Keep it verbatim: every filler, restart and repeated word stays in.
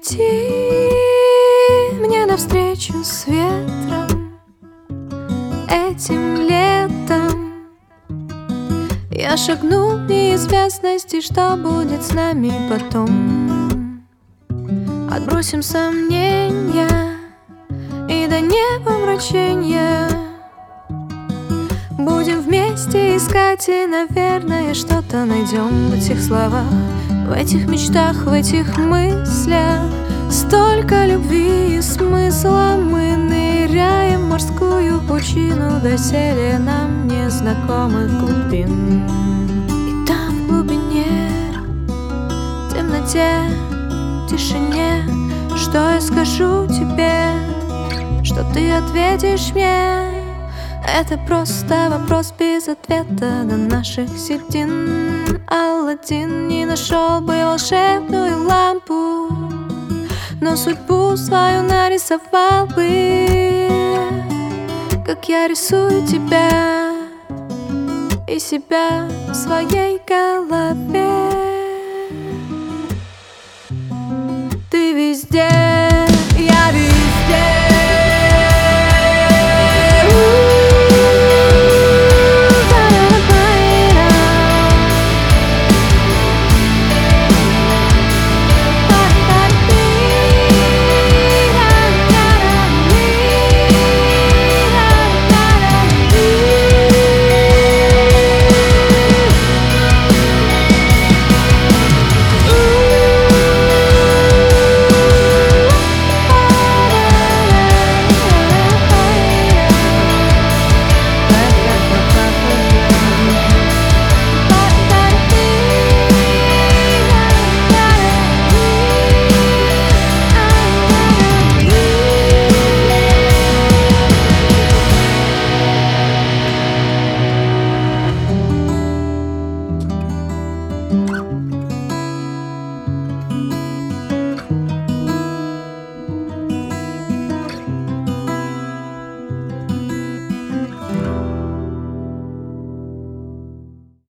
пойти мне навстречу с ветром этим летом. Я шагну в неизвестность, и что будет с нами потом? Отбросим сомнения и до неба мраченья. Будем вместе искать и, наверное, что-то найдем в этих словах, в этих мечтах, в этих мыслях. Столько любви и смысла. Мы ныряем в морскую пучину доселе нам незнакомых глубин. И там в глубине, в темноте, в тишине, что я скажу тебе, что ты ответишь мне? Это просто вопрос без ответа до наших седин. Аладдин не нашел бы волшебную лампу, но судьбу свою нарисовал бы, как я рисую тебя и себя в своей голове. Ты везде.